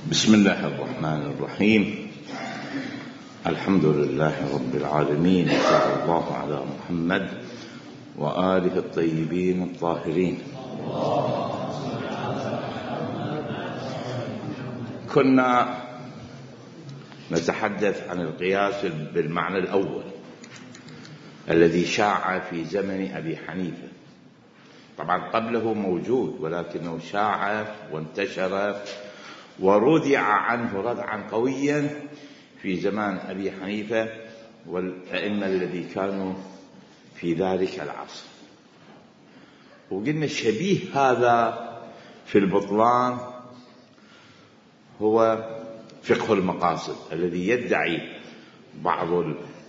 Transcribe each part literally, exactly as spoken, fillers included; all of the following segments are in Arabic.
بسم الله الرحمن الرحيم. الحمد لله رب العالمين، صلى الله على محمد وآله الطيبين الطاهرين. كنا نتحدث عن القياس بالمعنى الأول الذي شاع في زمن أبي حنيفة. طبعا قبله موجود ولكنه شاع وانتشر وردع عنه ردعا قويا في زمان أبي حنيفة والأئمة الذي كانوا في ذلك العصر. وقلنا شبيه هذا في البطلان هو فقه المقاصد الذي يدعي بعض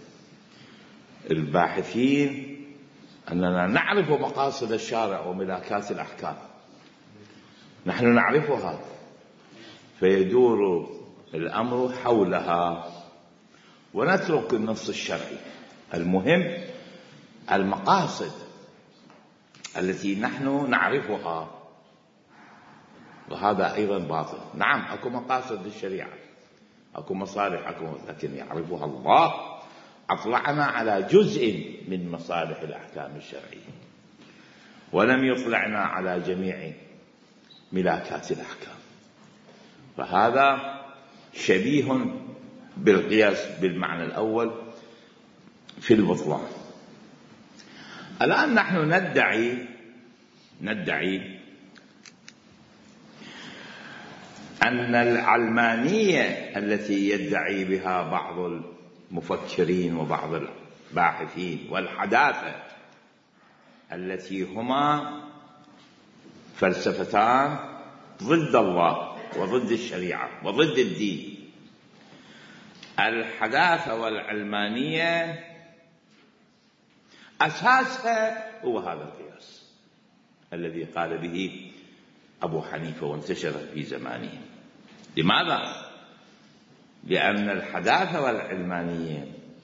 الباحثين أننا نعرف مقاصد الشارع وملاكات الأحكام، نحن نعرفها، فيدور الأمر حولها ونترك النص الشرعي. المهم المقاصد التي نحن نعرفها، وهذا أيضا باطل. نعم أكو مقاصد للشريعة، أكو مصالح، أكو لكن يعرفها الله. أطلعنا على جزء من مصالح الأحكام الشرعية ولم يطلعنا على جميع ملاكات الأحكام، فهذا شبيه بالقياس بالمعنى الأول في البطلان. الآن نحن ندعي ندعي أن العلمانية التي يدعي بها بعض المفكرين وبعض الباحثين والحداثة التي هما فلسفتان ضد الله وضد الشريعة وضد الدين، الحداثة والعلمانية أساسها هو هذا القياس الذي قال به أبو حنيفة وانتشر في زمانه. لماذا؟ لأن الحداثة والعلمانية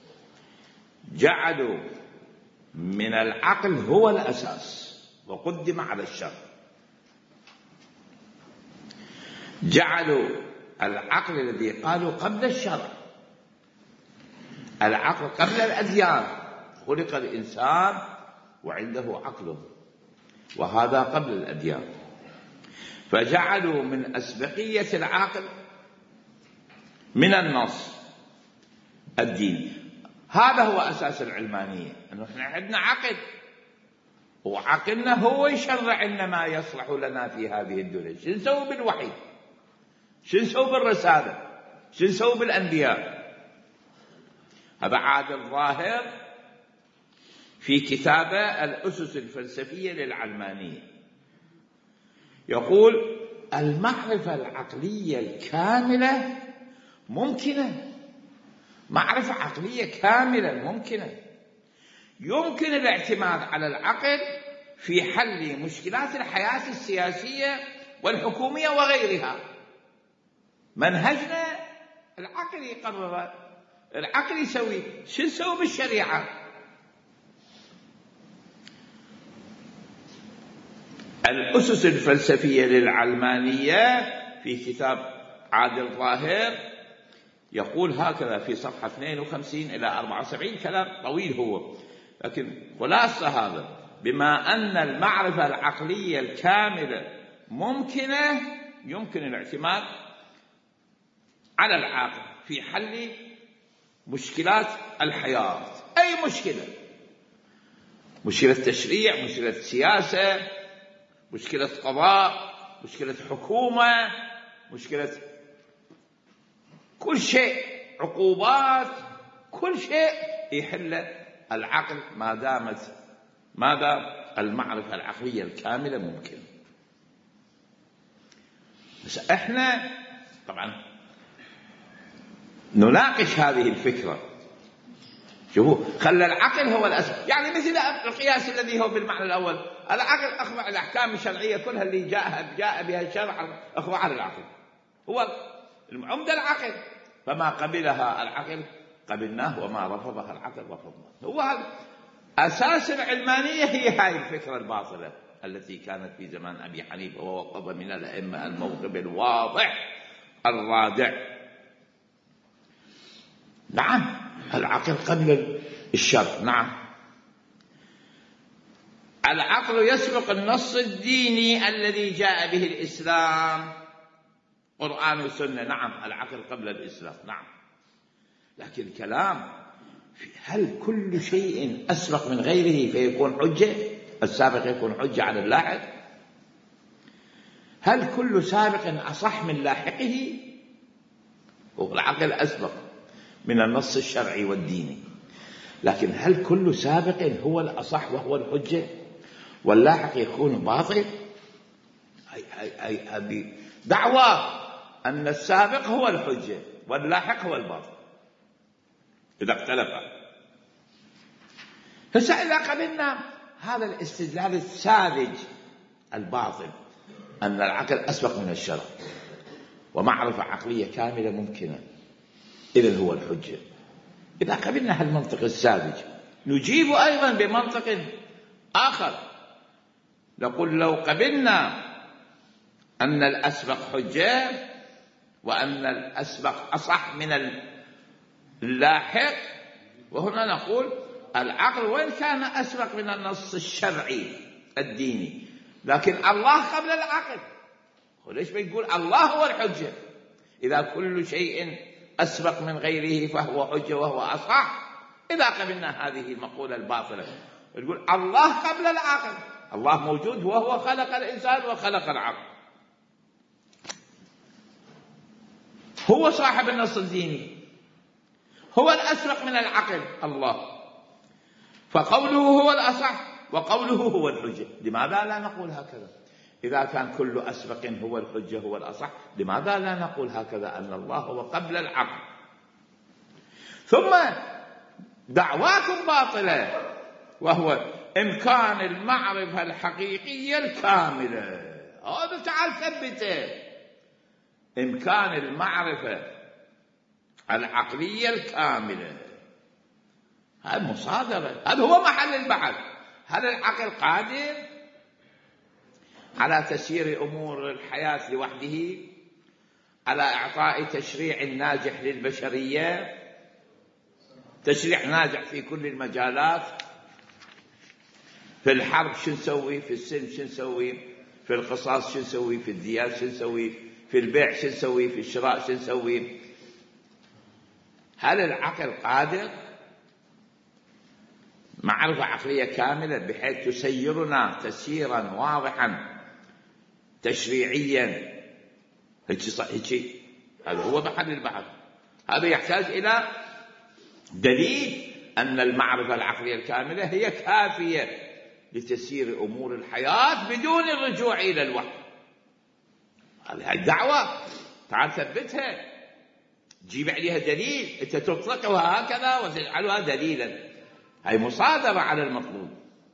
جعلوا من العقل هو الأساس وقدم على الشرع، جعلوا العقل الذي قالوا قبل الشرع، العقل قبل الأديان. خلق الإنسان وعنده عقل وهذا قبل الأديان، فجعلوا من أسبقية العقل من النص الدين. هذا هو أساس العلمانية، أنه إحنا عندنا عقل وعقلنا هو يشرع لنا ما يصلح لنا في هذه الدنيا. شو نسوي بالوحي؟ شو نسوي بالرسالة؟ شو نسوي بالأنبياء؟ هذا عاد الظاهر في كتابه الأسس الفلسفية للعلمانية. يقول المعرفة العقلية الكاملة ممكنة، معرفة عقلية كاملة ممكنة، يمكن الاعتماد على العقل في حل مشكلات الحياة السياسية والحكومية وغيرها. منهجنا العقل يقرر، العقل يسوي. شو نسوي بالشريعة؟ الأسس الفلسفية للعلمانية في كتاب عادل ظاهر يقول هكذا في صفحة اثنين وخمسين إلى أربعة وسبعين، كلام طويل هو، لكن خلاصة هذا: بما أن المعرفة العقلية الكاملة ممكنة، يمكن الاعتماد على العقل في حل مشكلات الحياة. أي مشكلة، مشكلة تشريع، مشكلة سياسة، مشكلة قضاء، مشكلة حكومة، مشكلة كل شيء، عقوبات، كل شيء يحل العقل ما دامت ما دام المعرفة العقلية الكاملة ممكن. بس احنا طبعا نناقش هذه الفكرة. شوفوا، خلى العقل هو الأساس. يعني مثل القياس الذي هو بالمعنى الأول، العقل أخضع الأحكام الشرعية كلها اللي جاء جاء بها الشرع أخضع على العقل، هو العمدة العقل، فما قبلها العقل قبلناه وما رفضها العقل رفضناه. هو هذا أساس العلمانية، هي هاي الفكرة الباطلة التي كانت في زمان أبي حنيفة، ووقف من الأئمة الموقف الواضح الرادع. نعم العقل قبل الشرع. نعم العقل يسبق النص الديني الذي جاء به الإسلام، قرآن وسنة. نعم العقل قبل الإسلام. نعم لكن الكلام هل كل شيء أسبق من غيره فيكون حجة؟ السابق يكون حجة على اللاحق؟ هل كل سابق أصح من لاحقه؟ والعقل أسبق من النص الشرعي والديني، لكن هل كل سابق هو الأصح وهو الحجة واللاحق يكون باطل؟ هذه دعوة أن السابق هو الحجة واللاحق هو الباطل إذا اختلفا. فإذا قبلنا هذا الاستدلال الساذج الباطل أن العقل أسبق من الشرع ومعرفة عقلية كاملة ممكنة، إذن هو الحجة. إذا قبلنا هالمنطق الساذج نجيب أيضا بمنطق آخر، نقول لو قبلنا أن الأسبق حجة وأن الأسبق أصح من اللاحق، وهنا نقول العقل وإن كان أسبق من النص الشرعي الديني لكن الله قبل العقل. وليش بيقول الله هو الحجة إذا كل شيء أسبق من غيره فهو حجة وهو أصح؟ إذا قبلنا هذه المقولة الباطلة نقول الله قبل العقل، الله موجود وهو خلق الإنسان وخلق العقل، هو صاحب النص الديني، هو الأسبق من العقل الله، فقوله هو الأصح وقوله هو الحجة. لماذا لا نقول هكذا؟ إذا كان كل أسبق هو الحجة هو الأصح، لماذا لا نقول هكذا أن الله هو قبل العقل؟ ثم دعواكم باطلة، وهو إمكان المعرفة الحقيقية الكاملة. هذا تعال ثبته، إمكان المعرفة العقلية الكاملة. هذا مصادرة، هذا هو محل البحث. هل العقل قادر على تسيير أمور الحياة لوحده، على إعطاء تشريع ناجح للبشرية، تشريع ناجح في كل المجالات؟ في الحرب شو نسوي، في السلم شو نسوي، في القصاص شو نسوي، في الديات شو نسوي، في البيع شو نسوي، في الشراء شو نسوي؟ هل العقل قادر معرفة عقلية كاملة بحيث تسيرنا تسييرا واضحا تشريعيا؟ هيك هذا هو محل البحث. هذا يحتاج إلى دليل أن المعرفة العقلية الكاملة هي كافية لتسيير أمور الحياة بدون الرجوع إلى الوحي. هذه الدعوة تعال ثبتها، جيب عليها دليل، أنت تطلقها هكذا وتجعلها دليلا، هي مصادرة على المطلوب.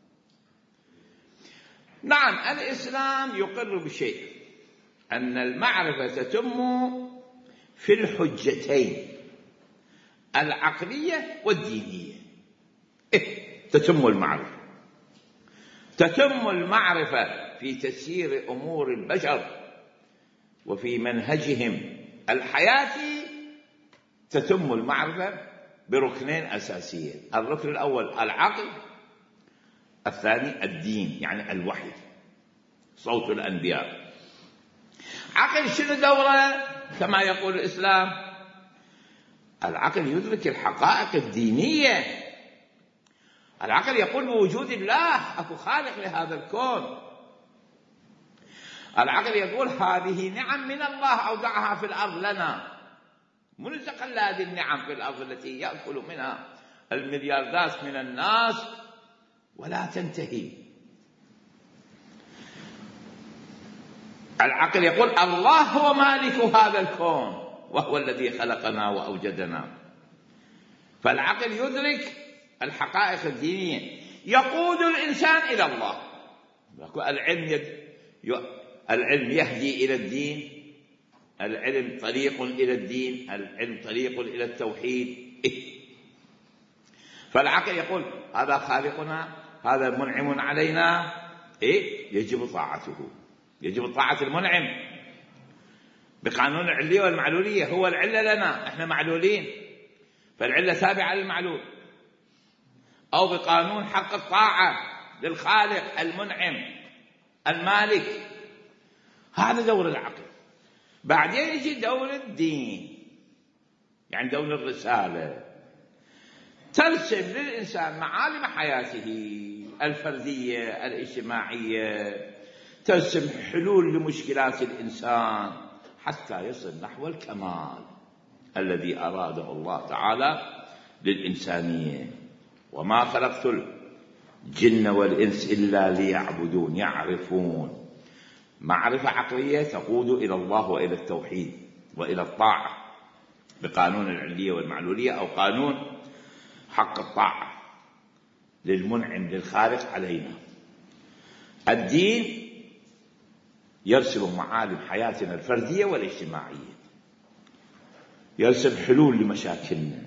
نعم الإسلام يقر بشيء، أن المعرفة تتم في الحجتين العقلية والدينية. إيه؟ تتم المعرفة، تتم المعرفة في تسيير أمور البشر وفي منهجهم الحياتي، تتم المعرفة بركنين أساسيين: الركن الأول العقل، الثاني الدين يعني الوحي، صوت الأنبياء. عقل شنو دوره كما يقول الإسلام؟ العقل يدرك الحقائق الدينية، العقل يقول بوجود الله، أكو خالق لهذا الكون. العقل يقول هذه نعم من الله أودعها في الأرض لنا، من استقل هذه النعم في الأرض التي يأكل منها الملياردات من الناس ولا تنتهي. العقل يقول الله هو مالك هذا الكون وهو الذي خلقنا وأوجدنا. فالعقل يدرك الحقائق الدينية، يقود الإنسان إلى الله. العلم, يد... العلم يهدي إلى الدين، العلم طريق إلى الدين، العلم طريق إلى التوحيد. إيه؟ فالعقل يقول هذا خالقنا، هذا منعم علينا، إيه؟ يجب طاعته، يجب طاعة المنعم. بقانون العلية والمعلولية، هو العلة لنا، احنا معلولين فالعلة تابعة للمعلول، أو بقانون حق الطاعة للخالق المنعم المالك. هذا دور العقل. بعدين يجي دور الدين، يعني دور الرسالة، ترسم للإنسان معالم حياته الفردية الاجتماعية، ترسم حلول لمشكلات الإنسان حتى يصل نحو الكمال الذي أراده الله تعالى للإنسانية. وما خلقت الجن والإنس إلا ليعبدون، يعرفون معرفة عقلية تقود إلى الله وإلى التوحيد وإلى الطاعة بقانون العلية والمعلولية، أو قانون حق الطاعة للمنعم للخالق علينا. الدين يرسم معالم حياتنا الفردية والاجتماعية، يرسم حلول لمشاكلنا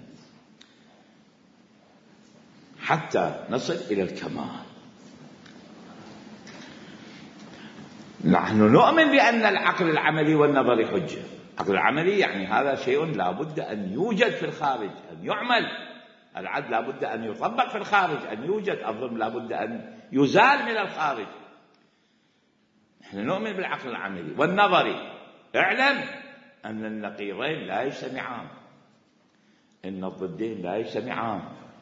حتى نصل إلى الكمال. نحن نؤمن بأن العقل العملي والنظري حجة. العقل العملي يعني هذا شيء لا بد أن يوجد في الخارج، أن يعمل. العدل لا بد أن يطبق في الخارج، أن يوجد. الظلم لا بد أن يزال من الخارج. نحن نؤمن بالعقل العملي. والنظري، اعلم أن النقيضين لا يجتمعان، إن الضدين لا يجتمعان.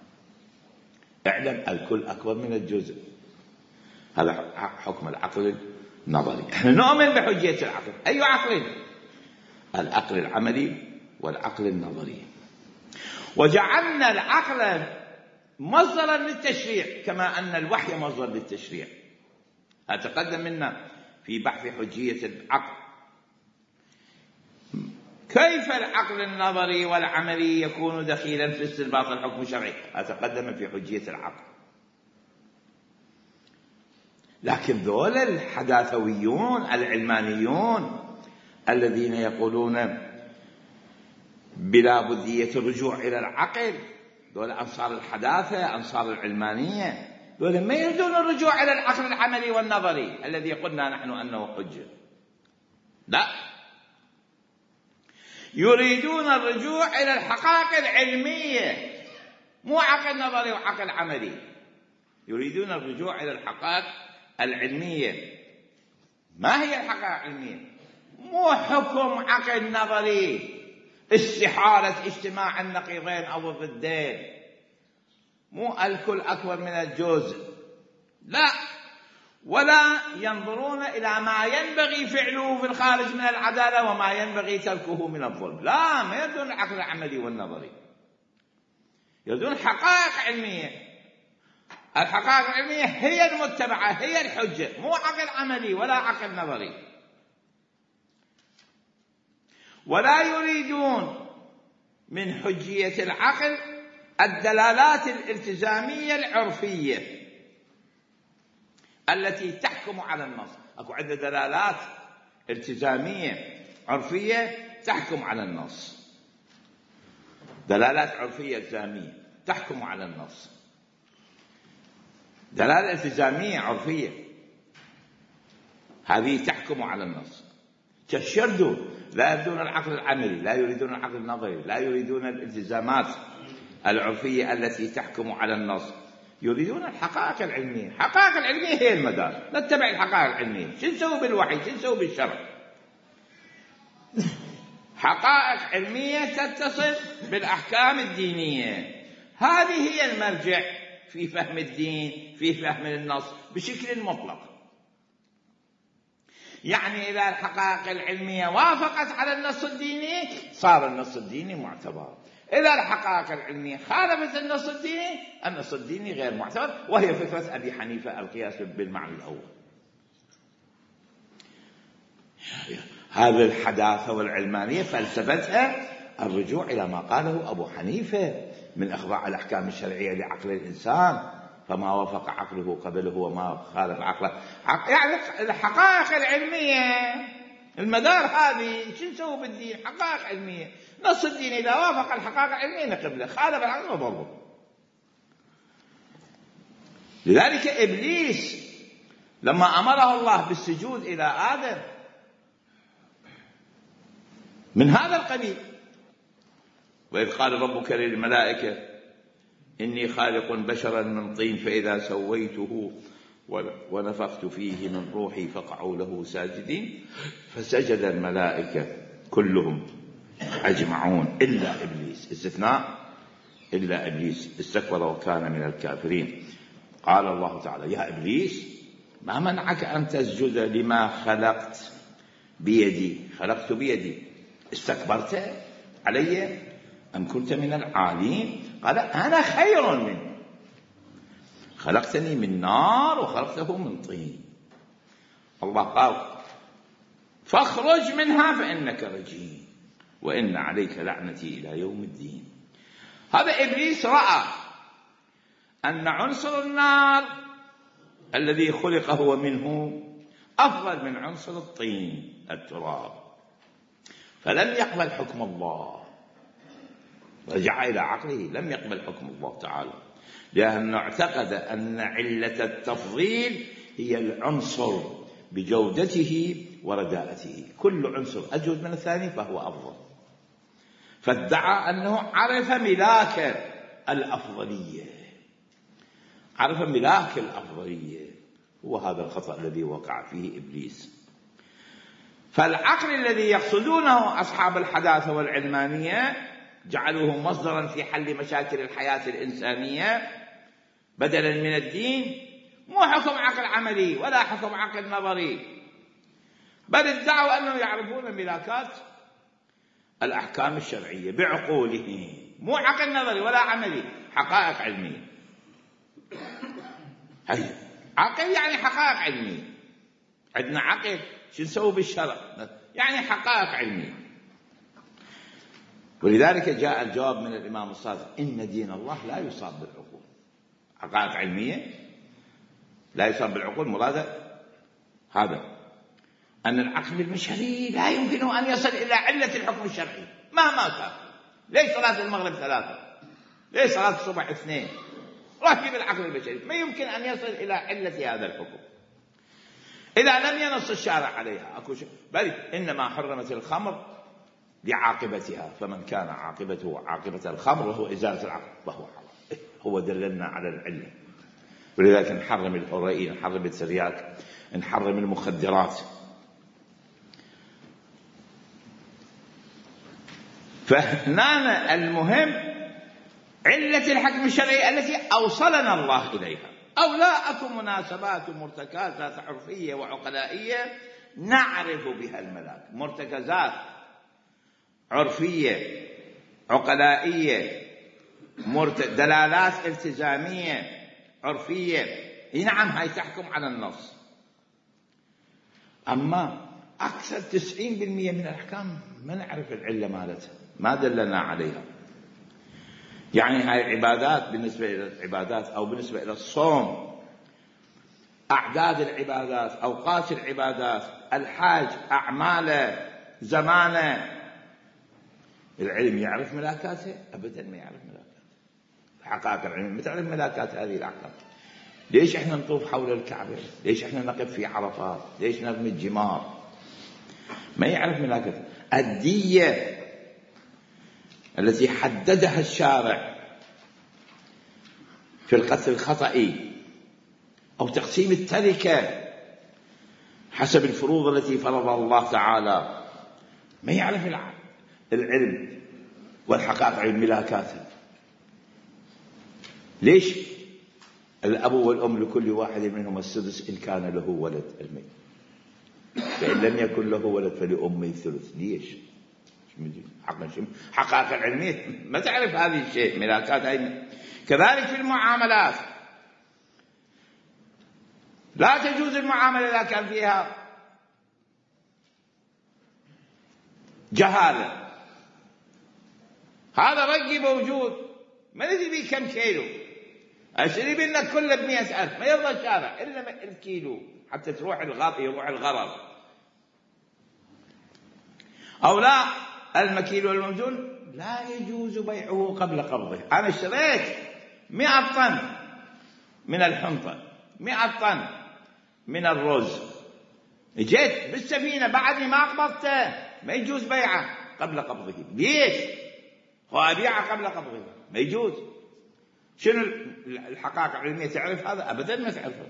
اعلم الكل أكبر من الجزء. هذا حكم العقل النظري. احنا نؤمن بحجية العقل. أي عقل؟ العقل العملي والعقل النظري. وجعلنا العقل مصدرا للتشريع كما أن الوحي مصدر للتشريع. أتقدم منا في بحث حجية العقل. كيف العقل النظري والعملي يكون دخيلا في استنباط الحكم الشرعي؟ أتقدم في حجية العقل. لكن ذول الحداثويون العلمانيون الذين يقولون بلا بدية الرجوع إلى العقل، ذول أنصار الحداثة، أنصار العلمانية، ذول ما يريدون الرجوع إلى العقل العملي والنظري الذي قلنا نحن أنه حجة. لا، يريدون الرجوع إلى الحقائق العلمية، مو عقل نظري وعقل عملي. يريدون الرجوع إلى الحقائق العلمية. ما هي الحقائق العلمية؟ مو حكم عقل نظري، استحالة اجتماع النقيضين أو الضدين، مو الكل أكبر من الجزء. لا، ولا ينظرون إلى ما ينبغي فعله في الخارج من العدالة وما ينبغي تركه من الظلم. لا، ما يردون العقل العملي والنظري، يردون حقائق علمية. الحقائق العلمية هي المتبعة، هي الحجة، مو عقل عملي ولا عقل نظري. ولا يريدون من حجية العقل الدلالات الالتزامية العرفية التي تحكم على النص. أكو عدة دلالات التزامية عرفية تحكم على النص، دلالات عرفية التزامية تحكم على النص. دلالة التزامية عرفية هذه تحكم على النص. كالشردو لا يريدون العقل العملي، لا يريدون العقل النظري، لا يريدون الالتزامات العرفية التي تحكم على النص، يريدون الحقائق العلمية. الحقائق العلمية هي المدار، نتبع الحقائق العلمية. شو نسوي بالوحي؟ شو نسوي بالشرع؟ حقائق علمية تتصل بالأحكام الدينية. هذه هي المرجع في فهم الدين، في فهم النص بشكل مطلق. يعني إذا الحقائق العلمية وافقت على النص الديني صار النص الديني معتبر. إذا الحقائق العلمية خالفت النص الديني، النص الديني غير معتبر. وهي فكرة أبي حنيفة القياس بالمعنى الأول. هذه الحداثة والعلمانية فلسفتها الرجوع إلى ما قاله أبو حنيفة من إخضاع الأحكام الشرعية لعقل الإنسان، فما وافق عقله قبله وما خالف عقله. يعني الحقائق العلمية المدار هذه. شو نسوي بالدين؟ حقائق علمية. نص الدين إذا وافق الحقائق العلمية نقبله، خالف العقل نضربه. لذلك إبليس لما أمره الله بالسجود إلى آدم من هذا القبيل. وإذ قال ربك للملائكة إني خالق بشرا من طين فإذا سويته ونفخت فيه من روحي فقعوا له ساجدين فسجد الملائكة كلهم أجمعون إلا إبليس، استثناء إلا إبليس استكبر وكان من الكافرين. قال الله تعالى يا إبليس ما منعك أن تسجد لما خلقت بيدي، خلقت بيدي، استكبرت علي أم كنت من العالين؟ قال أنا خير منه خلقتني من نار وخلقته من طين. الله قال فاخرج منها فإنك رجيم وإن عليك لعنتي إلى يوم الدين. هذا إبليس رأى أن عنصر النار الذي خلق هو منه أفضل من عنصر الطين التراب، فلم يقبل حكم الله، رجع إلى عقله لم يقبل حكم الله تعالى، لأنه اعتقد أن علة التفضيل هي العنصر بجودته ورداءته، كل عنصر أجود من الثاني فهو أفضل، فادعى أنه عرف ملاك الأفضلية، عرف ملاك الأفضلية. هو هذا الخطأ الذي وقع فيه إبليس. فالعقل الذي يقصدونه أصحاب الحداثة والعلمانية جعلوه مصدرا في حل مشاكل الحياة الإنسانية بدلا من الدين، مو حكم عقل عملي ولا حكم عقل نظري، بل ادعوا أنهم يعرفون ملاكات الأحكام الشرعية بعقولهم، مو عقل نظري ولا عملي، حقائق علمية. هي عقل يعني حقائق علمية، عندنا عقل شو نسوي بالشرع يعني حقائق علمية. ولذلك جاء الجواب من الإمام الصادق إن دين الله لا يصاب بالعقول، حقائق علمية لا يصاب بالعقول، مراده هذا أن العقل البشري لا يمكنه أن يصل إلى علة الحكم الشرعي مهما كان. ليش صلاة المغرب ثلاثة؟ ليش صلاة الصبح اثنين؟ راح يجيب العقل البشري ما يمكن أن يصل إلى علة هذا الحكم إذا لم ينص الشارع عليها. أكو شيء بل إنما حرمت الخمر لعاقبتها، فمن كان عاقبته عاقبة الخمر وهو إزالة العقل فهو حرام. هو دللنا على العلة. ولذلك نحرم الهروين، نحرم الترياك، نحرم المخدرات. فهنا المهم علة الحكم الشرعي التي أوصلنا الله إليها. أو لا أكو مناسبات ومرتكزات عرفية وعقلائية نعرف بها الملاك، مرتكزات عرفية عقلائية مرت... دلالات التزامية عرفية، نعم هاي تحكم على النص. أما أكثر تسعين بالمئة من الأحكام ما نعرف العلة مالتها، ما دلنا عليها. يعني هاي العبادات بالنسبة إلى العبادات أو بالنسبة إلى الصوم، أعداد العبادات، أوقات العبادات، الحاج، أعماله، زمانه، العلم يعرف ملاكاته؟ أبدا ما يعرف ملاكاته. حقائق العلم ما تعرف ملاكات هذه الأحكام. ليش إحنا نطوف حول الكعبة؟ ليش إحنا نقف في عرفات؟ ليش نرمي الجمار؟ ما يعرف ملاكاته. الدية التي حددها الشارع في القتل الخطئي أو تقسيم التركة حسب الفروض التي فرضها الله تعالى، ما يعرف العلم والحقائق عن ملاكاته. ليش الأب والأم لكل واحد منهم السدس إن كان له ولد الميت، فإن لم يكن له ولد فلأمه الثلث. ليش؟ حقائق العلمية ما تعرف هذه الشيء، ملاكات أين. كذلك في المعاملات لا تجوز المعاملة إذا كان فيها جهالة. هذا رقي موجود ما ندري بيه كم كيلو، أشتري منك كله بمئة ألف، ما يرضى الشارع إلا الكيلو حتى تروح الغرض يروح الغرض. أو لا المكيل والموزون لا يجوز بيعه قبل قبضه. أنا اشتريت مئة طن من الحنطة، مئة طن من الرز، جيت بالسفينة بعد ما قبضته ما يجوز بيعه قبل قبضه. ليش؟ هو أبيعه قبل قبضه، ما يجوز. شنو الحقائق العلمية تعرف هذا؟ أبدا ما تعرفه.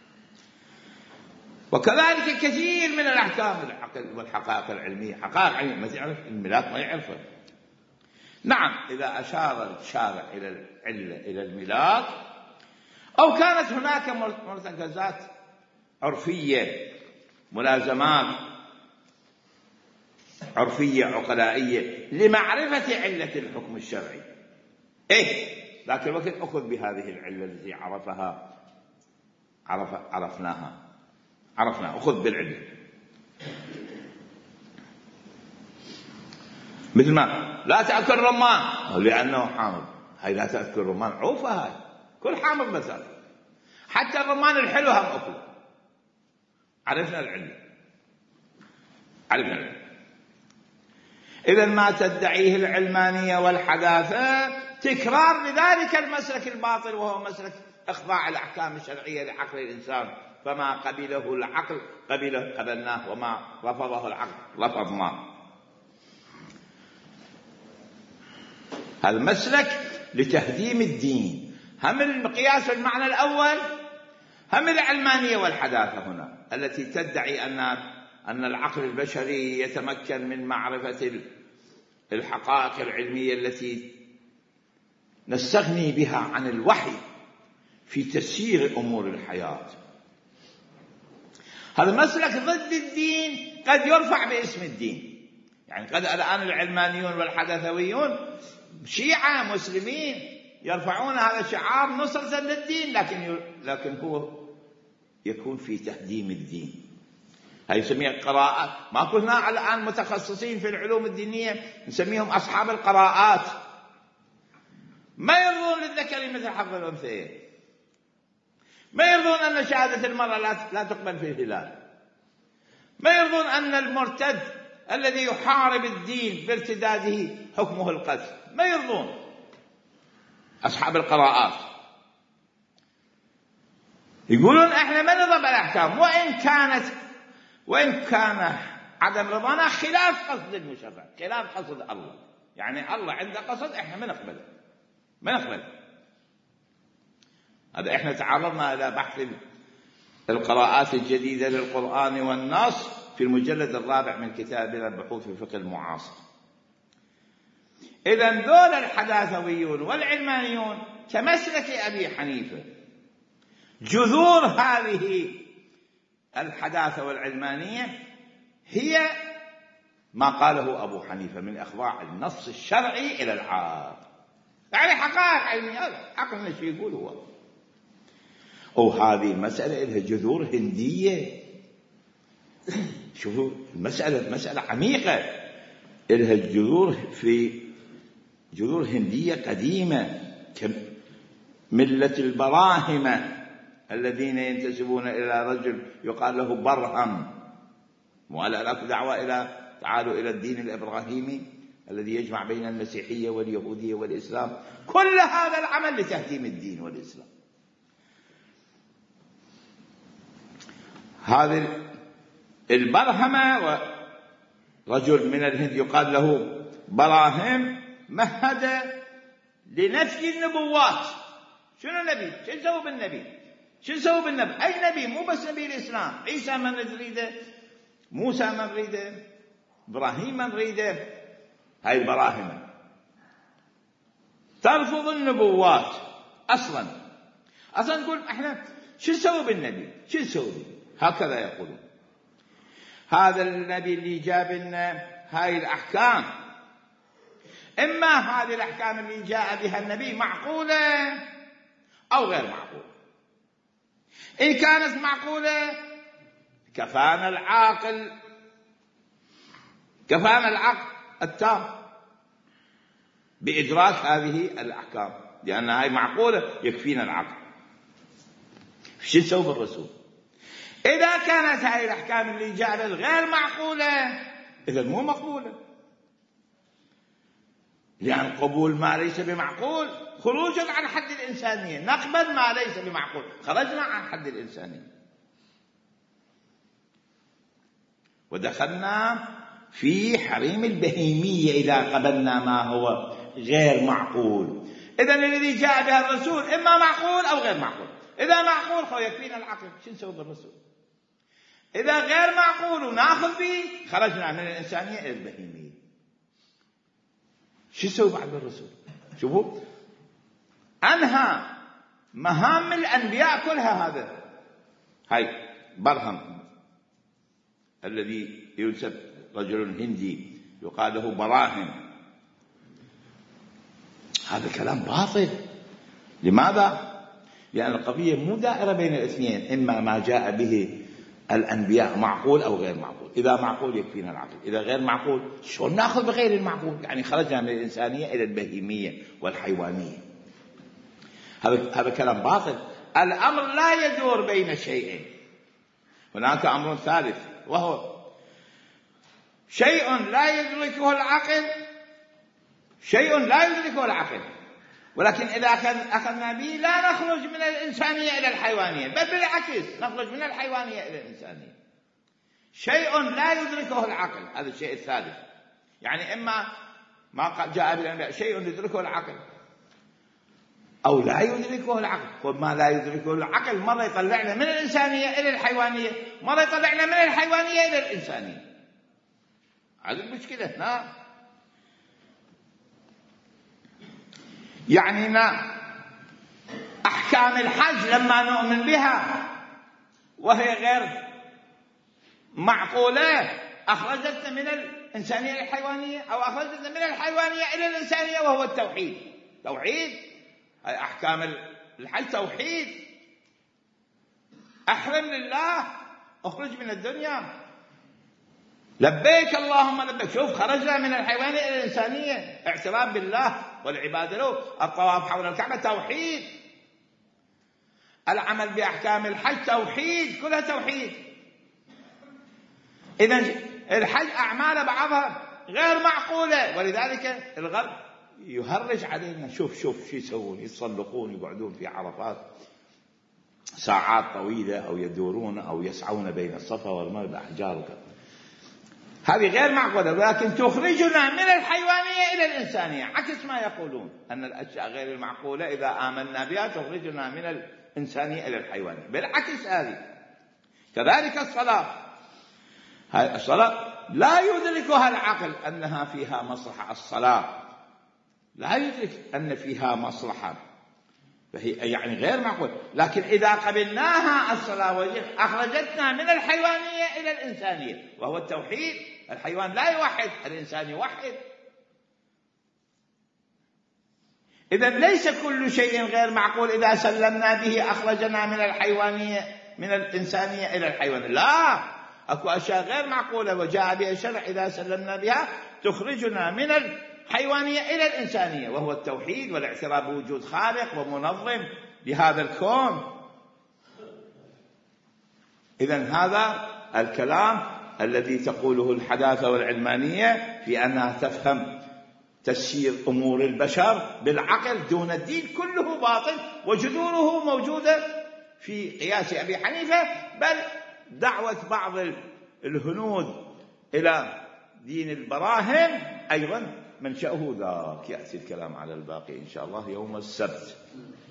وكذلك كثير من الأحكام العقل والحقائق العلمية، حقائق علمية ما تعرف، الملاك ما يعرفه. نعم، إذا أشار الشارع إلى العلة إلى الملاك، أو كانت هناك مرتكزات عرفية، ملازمات عرفية عقلائية لمعرفة علة الحكم الشرعي، إيه لكن الوقت أخذ بهذه العلة التي عرفها عرف عرفناها عرفنا أخذ بالعلة. مثل ما لا تأكل رمان لأنه حامض، هاي لا تأكل رمان عوفة، هاي كل حامض مثلا، حتى الرمان الحلو هم أكل. عرفنا العلة، عرفنا العلة. إذا ما تدعيه العلمانية والحداثة تكرار لذلك المسلك الباطل، وهو مسلك إخضاع الأحكام الشرعية لعقل الإنسان، فما قبله العقل قبله قبلناه، وما رفضه العقل رفضناه. هذا مسلك لتهديم الدين، هم المقياس المعنى الأول، هم العلمانية والحداثة هنا التي تدعي أن أن العقل البشري يتمكن من معرفة الحقائق العلمية التي نستغني بها عن الوحي في تسيير أمور الحياة. هذا مسلك ضد الدين، قد يرفع باسم الدين. يعني قد الآن العلمانيون والحدثويون شيعة مسلمين يرفعون هذا الشعار نصرة للدين، لكن لكن هو يكون في تهديم الدين. هاي يسميها قراءات. ما كنا الآن متخصصين في العلوم الدينية نسميهم أصحاب القراءات، ما يرضون للذكر مثل حظ الأنثيين، ما يرضون أن شهادة المرأة لا تقبل في الهلال، ما يرضون أن المرتد الذي يحارب الدين بارتداده حكمه القتل، ما يرضون. أصحاب القراءات يقولون احنا ما نرضى بالأحكام، وإن كانت وإن كان عدم رضانا خلاف قصد المشرع، خلاف قصد الله. يعني الله عنده قصد احنا ما نقبل ما نقبل هذا. احنا تعرضنا إلى بحث القراءات الجديدة للقرآن والنص في المجلد الرابع من كتابنا البحوث في الفقه المعاصر. إذن دول الحداثويون والعلمانيون كمسلك أبي حنيفة، جذور هذه الحداثة والعلمانية هي ما قاله أبو حنيفة من إخضاع النص الشرعي إلى العقل. يعني حقائق علمية، هذا عقلنا شو يقول هو. وهذه المسألة لها جذور هندية. شوفوا المسألة مسألة عميقة، لها جذور في جذور هندية قديمة، كملة البراهمة الذين ينتسبون إلى رجل يقال له برهم، ولا لك دعوة إلى تعالوا إلى الدين الإبراهيمي الذي يجمع بين المسيحية واليهودية والإسلام. كل هذا العمل لتهديم الدين والإسلام. هذه البرهمة رجل من الهند يقال له براهم مهد لنفي النبوات. شنو النبي؟ شو نسوي بالنبي؟ شو نسوي بالنبي؟ أي نبي؟ مو بس نبي الإسلام، عيسى من نريده، موسى من نريده، إبراهيم من نريده. هاي البراهمة ترفض النبوات أصلا. أصلا نقول احنا شو نسوي بالنبي؟ شو نسوي؟ هكذا يقولون. هذا النبي اللي جاب لنا هاي الأحكام، إما هذه الأحكام اللي جاء بها النبي معقولة أو غير معقولة. إن كانت معقولة كفانا العاقل كفانا العقل التام بإدراك هذه الأحكام، لأن هاي معقولة يكفينا العقل. شو نسوي بالرسول؟ إذا كانت هاي الأحكام اللي جاء غير معقولة إذا مو مقبولة، لأن قبول ما ليس بمعقول خروج عن حد الإنسانية. نقبل ما ليس بمعقول، خرجنا عن حد الإنسانية ودخلنا في حريم البهيمية إذا قبلنا ما هو غير معقول. إذن الذي جاء بها الرسول إما معقول أو غير معقول. إذا معقول خو يكفينا العقل، شو نسوي بالرسول؟ إذا غير معقول وناخذ به خرجنا من الإنسانية إلى البهيمية. شو نسوي بعد بالرسول؟ شوفوا أنهى مهام الأنبياء كلها. هذا هاي برهم الذي ينسب رجل هندي يقال له براهم، هذا كلام باطل. لماذا؟ لأن القضية مو دائرة بين الاثنين، إما ما جاء به الأنبياء معقول أو غير معقول. إذا معقول يكفينا العقل، إذا غير معقول شلون نأخذ بغير المعقول؟ يعني خرجنا من الإنسانية إلى البهيمية والحيوانية. هذا هذا كلام باطل. الأمر لا يدور بين شيئين، هناك أمر ثالث وهو شيء لا يدركه العقل، شيء لا يدركه العقل، ولكن إذا أخذنا به لا نخرج من الإنسانية إلى الحيوانية، بل بالعكس نخرج من الحيوانية إلى الإنسانية. شيء لا يدركه العقل، هذا الشيء الثالث. يعني إما ما جاء بالأنبياء شيء يدركه العقل أو لا يدركه العقل. وما لا يدركه العقل مرة يطلعنا من الإنسانية إلى الحيوانية، مرة يطلعنا من الحيوانية إلى الإنسانية. هذه المشكلة. نعم. يعني أحكام الحج لما نؤمن بها وهي غير معقولة أخرجتنا من الإنسانية إلى الحيوانية، أو أخرجتنا من الحيوانية إلى الإنسانية، وهو التوحيد. توحيد هاي أحكام الحج توحيد. أحرم لله، أخرج من الدنيا، لبيك اللهم لبيك. شوف خرجنا من الحيوانية إلى الإنسانية، اعتراف بالله والعبادة له. الطواف حول الكعبة توحيد، العمل بأحكام الحج توحيد، كلها توحيد. إذن الحج أعمال بعضها غير معقولة، ولذلك الغرب يهرج علينا. شوف شوف شو يسوون، يتصلقون يقعدون في عرفات ساعات طويلة، أو يدورون أو يسعون بين الصفا والمروة بالأحجار وكذا. هذه غير معقولة، ولكن تخرجنا من الحيوانية إلى الإنسانية، عكس ما يقولون أن الأشياء غير المعقولة إذا آمنا بها تخرجنا من الإنسانية إلى الحيوانية. بالعكس هذه. كذلك الصلاة، هذه الصلاة لا يدركها العقل أنها فيها مصلحة. الصلاة لا يدرك أن فيها مصلحة، فهي يعني غير معقول. لكن إذا قبلناها الصلاة وجب أخرجتنا من الحيوانية إلى الإنسانية، وهو التوحيد. الحيوان لا يوحد، الإنسان يوحد. إذن ليس كل شيء غير معقول إذا سلمنا به أخرجنا من الحيوانية من الإنسانية إلى الحيوانية. لا، أكو أشياء غير معقولة وجاء بها الشرع إذا سلمنا بها تخرجنا من الحيوانية إلى الإنسانية، وهو التوحيد والاعتراف بوجود خالق ومنظم لهذا الكون. إذن هذا الكلام الذي تقوله الحداثة والعلمانية في أنها تفهم تسيير أمور البشر بالعقل دون الدين كله باطل، وجذوره موجودة في قياس أبي حنيفة، بل دعوة بعض الهنود إلى دين البراهن أيضا منشأه ذاك. يأتي الكلام على الباقي إن شاء الله يوم السبت.